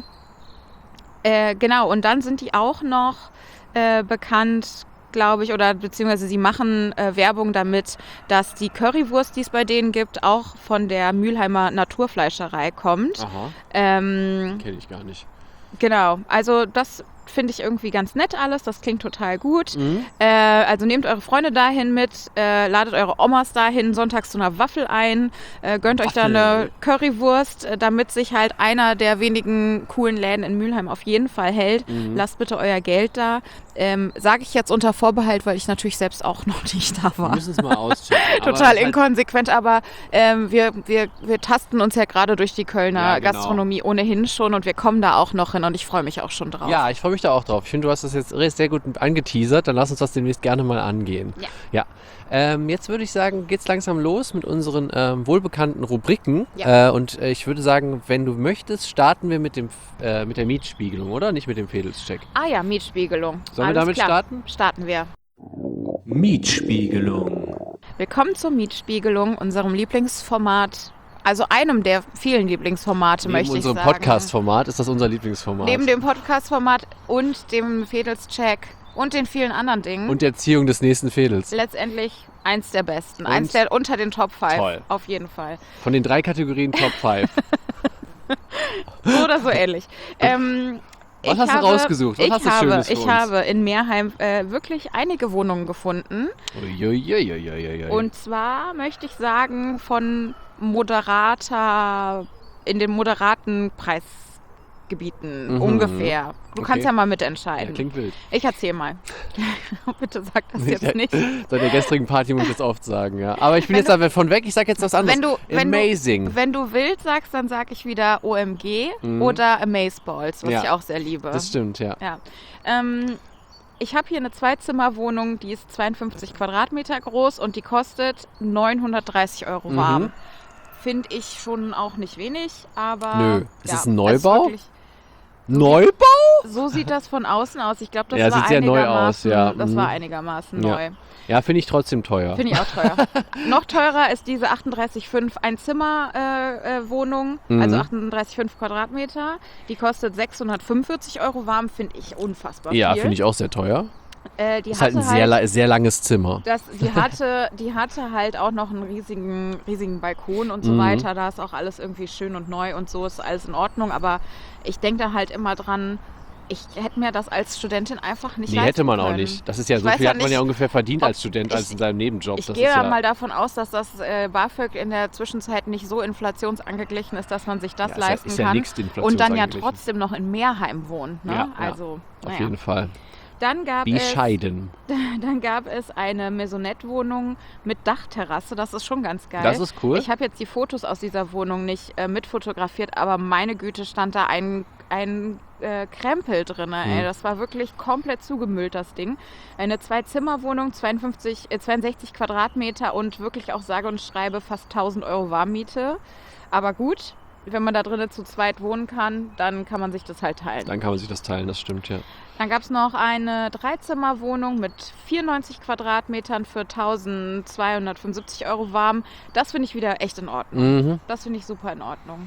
äh, genau, und dann sind die auch noch äh, bekannt, glaube ich, oder beziehungsweise sie machen äh, Werbung damit, dass die Currywurst, die es bei denen gibt, auch von der Mülheimer Naturfleischerei kommt. Aha, Ähm, kenne ich gar nicht. genau, also das finde ich irgendwie ganz nett alles, das klingt total gut. Mhm. Äh, also nehmt eure Freunde dahin mit, äh, ladet eure Omas dahin, sonntags zu einer Waffel ein, äh, gönnt euch da Waffel. eine Currywurst, äh, damit sich halt einer der wenigen coolen Läden in Mülheim auf jeden Fall hält. Mhm. Lasst bitte euer Geld da. Ähm, Sage ich jetzt unter Vorbehalt, weil ich natürlich selbst auch noch nicht da Wir war. müssen es mal auschecken. aber Total es ist halt- inkonsequent, aber ähm, wir, wir, wir tasten uns ja gerade durch die Kölner Ja, genau. Gastronomie ohnehin schon und wir kommen da auch noch hin und ich freue mich auch schon drauf. Ja, ich freue mich da auch drauf. Ich finde, du hast das jetzt sehr gut angeteasert. Dann lass uns das demnächst gerne mal angehen. Ja. ja. Ähm, jetzt würde ich sagen, geht's langsam los mit unseren ähm, wohlbekannten Rubriken. Ja. Äh, und äh, ich würde sagen, wenn du möchtest, starten wir mit, dem, äh, mit der Mietspiegelung, oder? Nicht mit dem Fedelscheck. Ah ja, Mietspiegelung. Sollen wir Alles damit klar. starten? Starten wir. Mietspiegelung. Willkommen zur Mietspiegelung, unserem Lieblingsformat. Also einem der vielen Lieblingsformate, Neben möchte ich unserem sagen. Podcast-Format ist das unser Lieblingsformat. Neben dem Podcast-Format und dem Fedelscheck und den vielen anderen Dingen. und der Erziehung des nächsten Fädels. letztendlich eins der besten. Und? Eins der unter den Top fünf. Toll. Auf jeden Fall. Von den drei Kategorien Top fünf. So oder so ähnlich. Ähm, Was ich hast du habe, rausgesucht? Was ich hast du habe, Schönes für Ich uns? habe in Meerheim äh, wirklich einige Wohnungen gefunden. Uiuiuiuiui. Und zwar möchte ich sagen, von moderater, in den moderaten Gebieten Mhm. ungefähr. Du Okay. kannst ja mal mitentscheiden. Ja, klingt wild. Ich erzähle mal. Bitte sag das jetzt nicht. Seit der gestrigen Party muss ich das oft sagen, ja. Aber ich bin jetzt davon weg, ich sage jetzt was anderes. Wenn du, wenn Amazing. Du, wenn du wild sagst, dann sage ich wieder O M G Mhm. oder Amazeballs, was Ja. ich auch sehr liebe. Das stimmt, ja. Ja. Ähm, ich habe hier eine Zweizimmerwohnung, die ist zweiundfünfzig Quadratmeter groß und die kostet neunhundertdreißig Euro Mhm. warm. Finde ich schon auch nicht wenig, aber... Nö. Ist ja, das ein Neubau? wirklich- Neubau? So sieht das von außen aus. Ich glaube, das Ja, war sieht sehr neu aus, einigermaßen, ja. das Mhm. war einigermaßen Ja. neu. Ja, finde ich trotzdem teuer. Finde ich auch teuer. Noch teurer ist diese achtunddreißig Komma fünf Einzimmer-Wohnung, Mhm. also achtunddreißig Komma fünf Quadratmeter. Die kostet sechshundertfünfundvierzig Euro warm, finde ich unfassbar Ja, viel. finde ich auch sehr teuer. Äh, die Ist halt ein hatte sehr, la- sehr langes Zimmer. Das, die, hatte, die hatte halt auch noch einen riesigen, riesigen Balkon und so Mhm. weiter. Da ist auch alles irgendwie schön und neu und so ist alles in Ordnung. Aber ich denke da halt immer dran, ich hätte mir das als Studentin einfach nicht Nee, leisten hätte man auch können. nicht. Das ist ja Ich so weiß viel ja hat man nicht, ja ungefähr verdient ob- als Student als ich- in seinem Nebenjob. Ich das gehe ist ja ja, mal davon aus, dass das äh, BAföG in der Zwischenzeit nicht so inflationsangeglichen ist, dass man sich das ja, ist ja, leisten ist ja kann. nix Und dann ja inflationsangeglichen. trotzdem noch in Mehrheim wohnt. Ne? Ja, ja, also, Auf naja. jeden Fall. Dann gab es Bescheiden. Dann gab es eine Maisonette-Wohnung mit Dachterrasse. Das ist schon ganz geil. Das ist cool. Ich habe jetzt die Fotos aus dieser Wohnung nicht äh, mitfotografiert, aber meine Güte, stand da ein, ein äh, Krempel drin. Ey. Mhm. Das war wirklich komplett zugemüllt, das Ding. Eine Zwei-Zimmer-Wohnung, zweiundfünfzig, äh, zweiundsechzig Quadratmeter und wirklich auch sage und schreibe fast tausend Euro Warmmiete. Aber gut, wenn man da drinnen zu zweit wohnen kann, dann kann man sich das halt teilen. Dann kann man sich das teilen, das stimmt, ja. Dann gab es noch eine Dreizimmerwohnung mit vierundneunzig Quadratmetern für eintausendzweihundertfünfundsiebzig Euro warm. Das finde ich wieder echt in Ordnung. Mhm. Das finde ich super in Ordnung.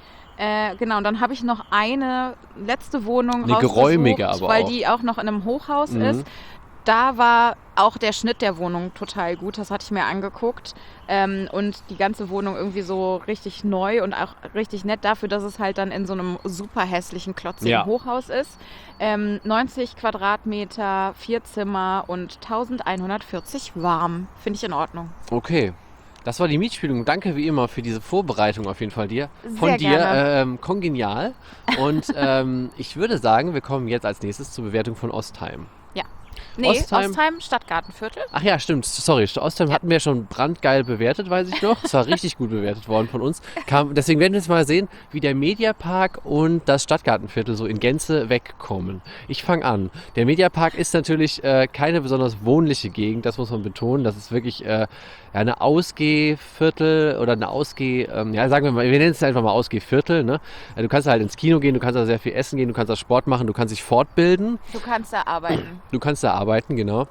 Äh, genau, und dann habe ich noch eine letzte Wohnung Eine rausgesucht, geräumige aber weil auch. die auch noch in einem Hochhaus Mhm. ist. Da war auch der Schnitt der Wohnung total gut, das hatte ich mir angeguckt. Ähm, und die ganze Wohnung irgendwie so richtig neu und auch richtig nett dafür, dass es halt dann in so einem super hässlichen, klotzigen Ja. Hochhaus ist. Ähm, neunzig Quadratmeter, vier Zimmer und eintausendeinhundertvierzig warm. Finde ich in Ordnung. Okay. Das war die Mietspielung. Danke wie immer für diese Vorbereitung auf jeden Fall dir. Von Sehr dir. gerne. Ähm, kongenial. Und ähm, ich würde sagen, wir kommen jetzt als nächstes zur Bewertung von Ostheim. Nee, Ostheim- Ostheim, Stadtgartenviertel. Ach ja, stimmt. Sorry, Ostheim hatten wir schon brandgeil bewertet, weiß ich noch. Es war richtig gut bewertet worden von uns. Kam, deswegen werden wir jetzt mal sehen, wie der Mediapark und das Stadtgartenviertel so in Gänze wegkommen. Ich fange an. Der Mediapark ist natürlich äh, keine besonders wohnliche Gegend, das muss man betonen. Das ist wirklich äh, ja, eine Ausgehviertel oder eine Ausgeh... Ähm, ja, sagen wir mal, wir nennen es einfach mal Ausgehviertel. Ne? Du kannst halt ins Kino gehen, du kannst da sehr viel essen gehen, du kannst da Sport machen, du kannst dich fortbilden. Du kannst da arbeiten. Du kannst da arbeiten, genau.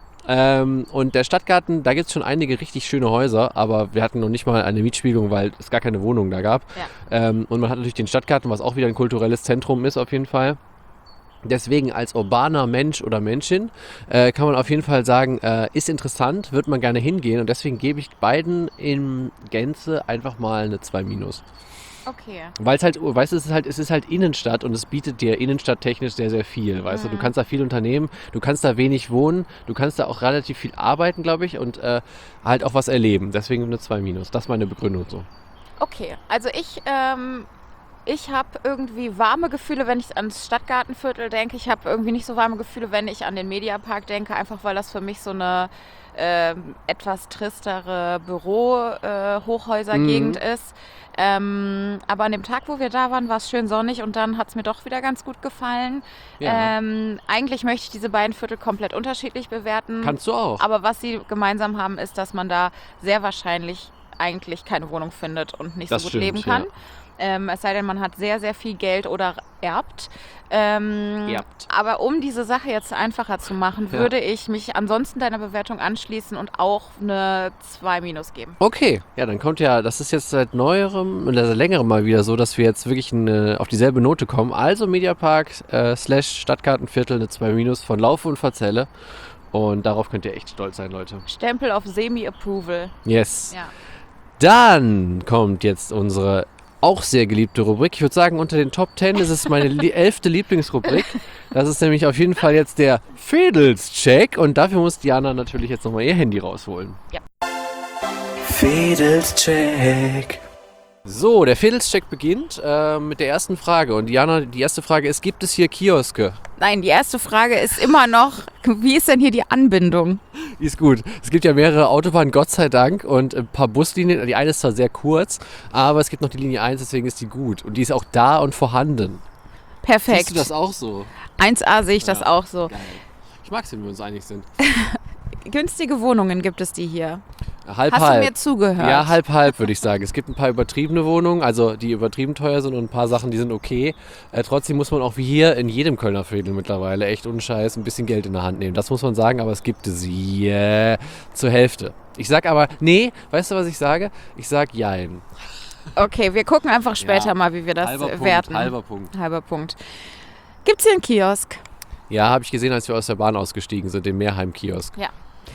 Ähm, und der Stadtgarten, da gibt es schon einige richtig schöne Häuser, aber wir hatten noch nicht mal eine Mietspielung, weil es gar keine Wohnung da gab. Ja. Ähm, und man hat natürlich den Stadtgarten, was auch wieder ein kulturelles Zentrum ist auf jeden Fall. Deswegen als urbaner Mensch oder Menschin äh, kann man auf jeden Fall sagen, äh, ist interessant, wird man gerne hingehen. Und deswegen gebe ich beiden in Gänze einfach mal eine zwei minus. Okay. Weil es halt, weißt du, es ist halt, es ist halt Innenstadt und es bietet dir innenstadttechnisch sehr, sehr viel. Weißt du, du kannst da viel unternehmen, du kannst da wenig wohnen, du kannst da auch relativ viel arbeiten, glaube ich, und äh, halt auch was erleben. Deswegen eine zwei minus. Das ist meine Begründung so. Okay, also ich, ähm, ich habe irgendwie warme Gefühle, wenn ich ans Stadtgartenviertel denke. Ich habe irgendwie nicht so warme Gefühle, wenn ich an den Mediapark denke, einfach weil das für mich so eine ähm, etwas tristere Büro-Hochhäuser-Gegend Mhm. ist. Ähm, aber an dem Tag, wo wir da waren, war es schön sonnig und dann hat es mir doch wieder ganz gut gefallen. Ja. Ähm, eigentlich möchte ich diese beiden Viertel komplett unterschiedlich bewerten. Kannst du auch. Aber was sie gemeinsam haben, ist, dass man da sehr wahrscheinlich eigentlich keine Wohnung findet und nicht Das so gut stimmt, leben kann. ja. Ähm, es sei denn, man hat sehr, sehr viel Geld oder erbt. Ähm, Erbt. Aber um diese Sache jetzt einfacher zu machen, Ja. würde ich mich ansonsten deiner Bewertung anschließen und auch eine zwei minus geben. Okay, ja, dann kommt ja, das ist jetzt seit neuerem oder seit längerem mal wieder so, dass wir jetzt wirklich eine, auf dieselbe Note kommen. Also Mediapark äh, slash Stadtgartenviertel eine zwei minus von Laufe und Verzelle. Und darauf könnt ihr echt stolz sein, Leute. Stempel auf Semi-Approval. Yes. Ja. Dann kommt jetzt unsere auch sehr geliebte Rubrik. Ich würde sagen, unter den Top Ten ist es meine li- elfte Lieblingsrubrik. Das ist nämlich auf jeden Fall jetzt der Fädelscheck. Und dafür muss Diana natürlich jetzt nochmal ihr Handy rausholen. Fädelscheck. So, der Vedelscheck beginnt äh, mit der ersten Frage. Und Diana, die erste Frage ist, gibt es hier Kioske? Nein, die erste Frage ist immer noch, wie ist denn hier die Anbindung? Die ist gut. Es gibt ja mehrere Autobahnen, Gott sei Dank, und ein paar Buslinien. Die eine ist zwar sehr kurz, aber es gibt noch die Linie eins, deswegen ist die gut. Und die ist auch da und vorhanden. Perfekt. Siehst du das auch so? eins a sehe ich das Ja, auch so. Geil. Ich mag es, wenn wir uns einig sind. Günstige Wohnungen gibt es die hier. Halb, Hast halb. du mir zugehört? Ja, halb, halb würde ich sagen. Es gibt ein paar übertriebene Wohnungen, also die übertrieben teuer sind, und ein paar Sachen, die sind okay. Äh, trotzdem muss man auch wie hier in jedem Kölner Veedel mittlerweile echt unscheiß ein bisschen Geld in der Hand nehmen. Das muss man sagen, aber es gibt sie äh, zur Hälfte. Ich sag aber, nee, weißt du, was ich sage? Ich sag jein. Okay, wir gucken einfach später Ja, mal, wie wir das halber Punkt, werten. halber Punkt. Halber Punkt. Gibt es hier einen Kiosk? Ja, habe ich gesehen, als wir aus der Bahn ausgestiegen sind, den Meerheim-Kiosk. Ja.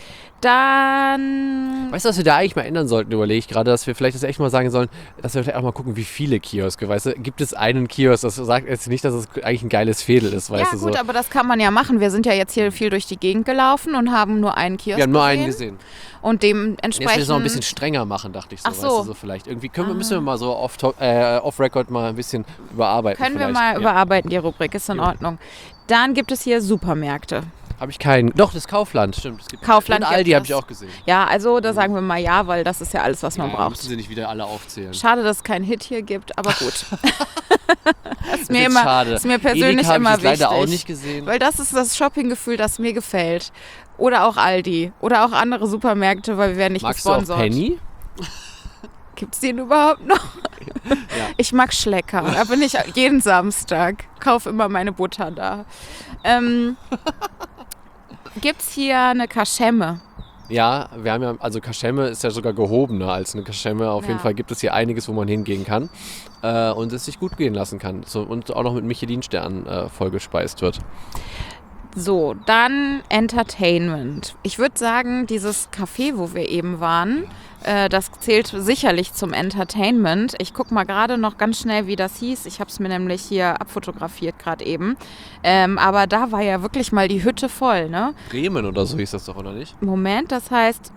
Dann... Weißt du, was wir da eigentlich mal ändern sollten, überlege ich gerade, dass wir vielleicht das echt mal sagen sollen, dass wir vielleicht auch mal gucken, wie viele Kioske, weißt du, gibt es einen Kiosk, das sagt jetzt nicht, dass es eigentlich ein geiles Veedel ist, weißt Ja du, gut, so. aber das kann man ja machen. Wir sind ja jetzt hier viel durch die Gegend gelaufen und haben nur einen Kiosk Wir haben nur gesehen. einen gesehen. Und dementsprechend... Jetzt will ich es noch ein bisschen strenger machen, dachte ich so, Ach so. weißt du, so vielleicht. Irgendwie können wir, müssen wir mal so off, äh, off Record mal ein bisschen überarbeiten. Können wir vielleicht. mal Ja. überarbeiten, die Rubrik, ist in Ja. Ordnung. Dann gibt es hier Supermärkte. Habe ich keinen. Doch, das Kaufland, stimmt. Es gibt Kaufland und Aldi gibt habe es. ich auch gesehen. Ja, also da sagen wir mal ja, weil das ist ja alles, was man Ja, braucht. müssen sie nicht wieder alle aufzählen. Schade, dass es keinen Hit hier gibt, aber gut. das ist mir, jetzt immer, schade. ist mir persönlich Edeka hab immer ich jetzt wichtig. leider auch nicht gesehen. Weil das ist das Shoppinggefühl, das mir gefällt. Oder auch Aldi. Oder auch andere Supermärkte, weil wir werden nicht Magst du auch gesponsert. Penny? Gibt es den überhaupt noch? Ja. Ich mag Schlecker. Da bin ich jeden Samstag. Kaufe immer meine Butter da. Ähm, Gibt es hier eine Kaschemme? Ja, wir haben ja, also Kaschemme ist ja sogar gehobener als eine Kaschemme. Auf Ja. jeden Fall gibt es hier einiges, wo man hingehen kann äh, und es sich gut gehen lassen kann. So, und auch noch mit Michelin-Sternen äh, vollgespeist wird. So, dann Entertainment. Ich würde sagen, dieses Café, wo wir eben waren, äh, das zählt sicherlich zum Entertainment. Ich gucke mal gerade noch ganz schnell, wie das hieß. Ich habe es mir nämlich hier abfotografiert gerade eben. Ähm, aber da war ja wirklich mal die Hütte voll, ne? Bremen oder so hieß das doch, oder nicht? Moment, das heißt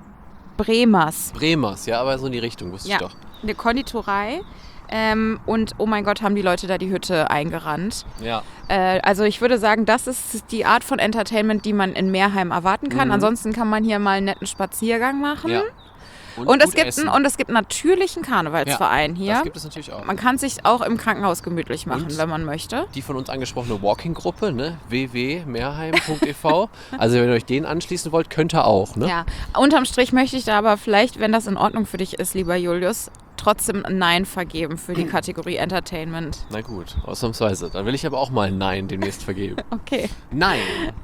Bremers. Bremers, ja, aber so in die Richtung, wusste Ja, ich doch. eine Konditorei. Ähm, und oh mein Gott, haben die Leute da die Hütte eingerannt. Ja. Äh, also ich würde sagen, das ist die Art von Entertainment, die man in Meerheim erwarten kann. Mhm. Ansonsten kann man hier mal einen netten Spaziergang machen. ja. Und, es gut gibt essen. einen, und es gibt natürlich einen Karnevalsverein hier. Das gibt es natürlich auch. Man kann sich auch im Krankenhaus gemütlich machen, Und? wenn man möchte. Die von uns angesprochene Walking-Gruppe, ne? w w punkt meerheim punkt e v. Also wenn ihr euch denen anschließen wollt, könnt ihr auch, ne? Ja, unterm Strich möchte ich da aber vielleicht, wenn das in Ordnung für dich ist, lieber Julius, trotzdem ein Nein vergeben für die Kategorie Entertainment. Na gut, ausnahmsweise. Dann will ich aber auch mal ein Nein demnächst vergeben. Okay. Nein!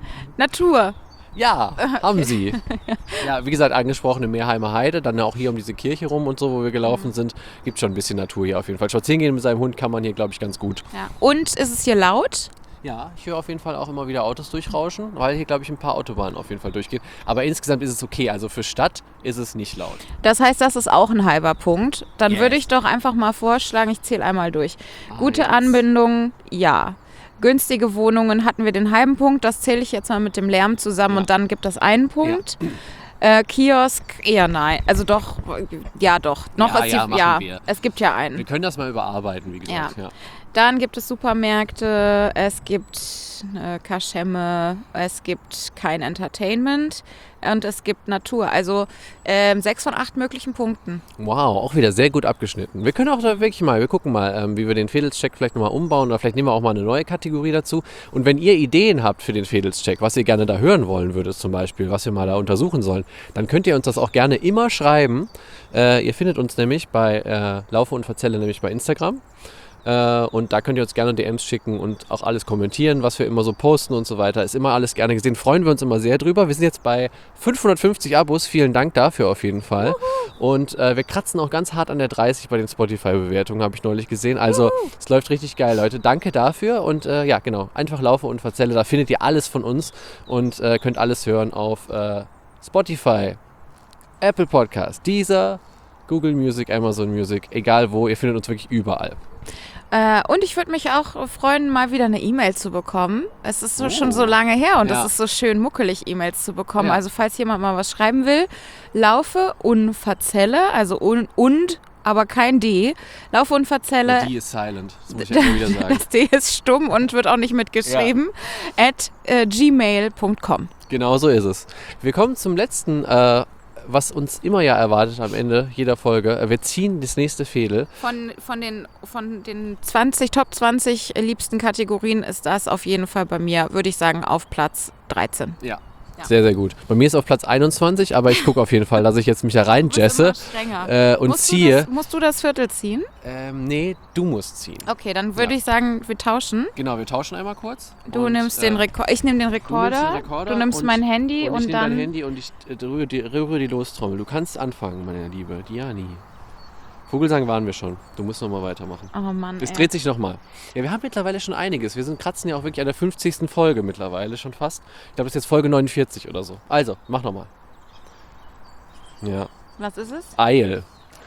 Natur. Ja, haben sie. Ja, wie gesagt, angesprochene Meerheimer Heide, dann auch hier um diese Kirche rum und so, wo wir gelaufen sind, gibt schon ein bisschen Natur hier auf jeden Fall. Spazieren gehen mit seinem Hund kann man hier, glaube ich, ganz gut. Ja. Und ist es hier laut? Ja, ich höre auf jeden Fall auch immer wieder Autos durchrauschen, weil hier, glaube ich, ein paar Autobahnen auf jeden Fall durchgehen. Aber insgesamt ist es okay, also für Stadt ist es nicht laut. Das heißt, das ist auch ein halber Punkt. Dann Yes. würde ich doch einfach mal vorschlagen, ich zähle einmal durch. Gute Eins. Anbindung, ja. Günstige Wohnungen hatten wir den halben Punkt. Das zähle ich jetzt mal mit dem Lärm zusammen Ja. und dann gibt es einen Punkt. Äh, Kiosk, eher nein. Also doch, ja doch. Noch Ja, ist ja, die, machen ja, wir. es gibt ja Wir einen. können das mal überarbeiten, wie gesagt. Ja. Dann gibt es Supermärkte, es gibt äh, Kaschemme, es gibt kein Entertainment und es gibt Natur. Also ähm, sechs von acht möglichen Punkten. Wow, auch wieder sehr gut abgeschnitten. Wir können auch da wirklich mal, wir gucken mal, ähm, wie wir den Vedelscheck vielleicht nochmal umbauen oder vielleicht nehmen wir auch mal eine neue Kategorie dazu. Und wenn ihr Ideen habt für den Vedelscheck, was ihr gerne da hören wollen würdet zum Beispiel, was wir mal da untersuchen sollen, dann könnt ihr uns das auch gerne immer schreiben. Äh, ihr findet uns nämlich bei äh, Laufe und Verzelle, nämlich bei Instagram. Äh, und da könnt ihr uns gerne D Ms schicken und auch alles kommentieren, was wir immer so posten und so weiter. Ist immer alles gerne gesehen. Freuen wir uns immer sehr drüber. Wir sind jetzt bei fünfhundertfünfzig Abos. Vielen Dank dafür auf jeden Fall. Uhu. Und äh, wir kratzen auch ganz hart an der dreißig bei den Spotify-Bewertungen, habe ich neulich gesehen. Also Uhu. Es läuft richtig geil, Leute. Danke dafür. Und äh, ja, genau. Einfach Laufe und Verzelle. Da findet ihr alles von uns und äh, könnt alles hören auf äh, Spotify, Apple Podcast, Deezer, Google Music, Amazon Music, egal wo. Ihr findet uns wirklich überall. Äh, und ich würde mich auch freuen, mal wieder eine E-Mail zu bekommen. Es ist so Oh. schon so lange her und Ja. es ist so schön muckelig, E-Mails zu bekommen. Ja. Also falls jemand mal was schreiben will, laufe und verzelle, also un und aber kein D. Laufundfahrzelle. Der D ist silent, das muss ich ja immer wieder sagen. Das D ist stumm und wird auch nicht mitgeschrieben. Ja. At äh, gmail punkt com. Genau so ist es. Wir kommen zum letzten, äh, was uns immer ja erwartet am Ende jeder Folge. Wir ziehen das nächste Fädel. Von, von, den, von den zwanzig, Top zwanzig liebsten Kategorien ist das auf jeden Fall bei mir, würde ich sagen, auf Platz dreizehn. Ja. Sehr, sehr gut. Bei mir ist auf Platz einundzwanzig, aber ich gucke auf jeden Fall, dass ich jetzt mich da rein jesse äh, und musst ziehe. Du das, musst du das Viertel ziehen? Ähm, nee, du musst ziehen. Okay, dann würde ja. ich sagen, wir tauschen. Genau, wir tauschen einmal kurz. Du und, nimmst äh, den Rekorder, ich nehme den Rekorder, du nimmst, den Rekorder du nimmst und, mein Handy und, und, ich dann... dein Handy und ich äh, rühre die, rühre die Lostrommel. Du kannst anfangen, meine Liebe. Diani. Vogelsang waren wir schon. Du musst nochmal weitermachen. Oh Mann, Es ey. dreht sich nochmal. Ja, wir haben mittlerweile schon einiges. Wir sind kratzen ja auch wirklich an der fünfzigsten Folge mittlerweile schon fast. Ich glaube, das ist jetzt Folge neunundvierzig oder so. Also, mach nochmal. Ja. Was ist es? Eil.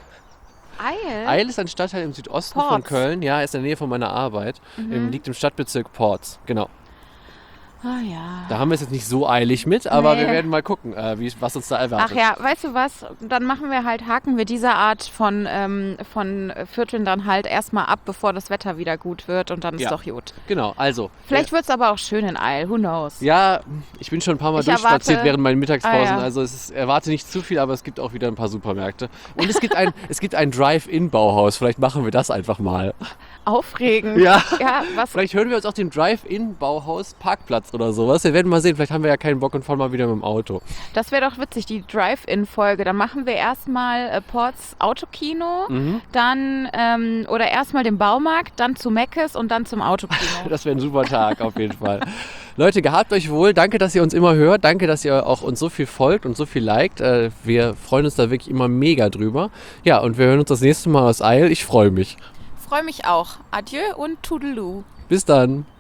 Eil? Eil ist ein Stadtteil im Südosten Porz. von Köln. Ja, ist in der Nähe von meiner Arbeit. Mhm. Im, liegt im Stadtbezirk Porz. Genau. Ah ja. Da haben wir es jetzt nicht so eilig mit, aber Nee. wir werden mal gucken, äh, wie, was uns da erwartet. Ach ja, weißt du was? Dann machen wir halt, haken wir diese Art von, ähm, von Vierteln dann halt erstmal ab, bevor das Wetter wieder gut wird und dann ist Ja. doch gut. Genau, also. Vielleicht ja, wird es aber auch schön in Eil, who knows? ja, ich bin schon ein paar Mal Ich durchspaziert erwarte- während meinen Mittagspausen, Ah, ja. also es ist, erwarte nicht zu viel, aber es gibt auch wieder ein paar Supermärkte. Und es gibt ein, es gibt ein Drive-In-Bauhaus, vielleicht machen wir das einfach mal. Aufregend. Ja. Ja, was? Vielleicht hören wir uns auch den Drive-In-Bauhaus-Parkplatz oder sowas. Wir werden mal sehen, vielleicht haben wir ja keinen Bock und fahren mal wieder mit dem Auto. Das wäre doch witzig, die Drive-In-Folge. Dann machen wir erstmal äh, Ports Autokino, Mhm. dann ähm, oder erstmal den Baumarkt, dann zu Meckes und dann zum Autokino. Das wäre ein super Tag auf jeden Fall. Leute, gehabt euch wohl. Danke, dass ihr uns immer hört. Danke, dass ihr auch uns so viel folgt und so viel liked. Äh, Wir freuen uns da wirklich immer mega drüber. Ja, und wir hören uns das nächste Mal aus Eil. Ich freue mich. Freue mich auch. Adieu und Toodaloo. Bis dann.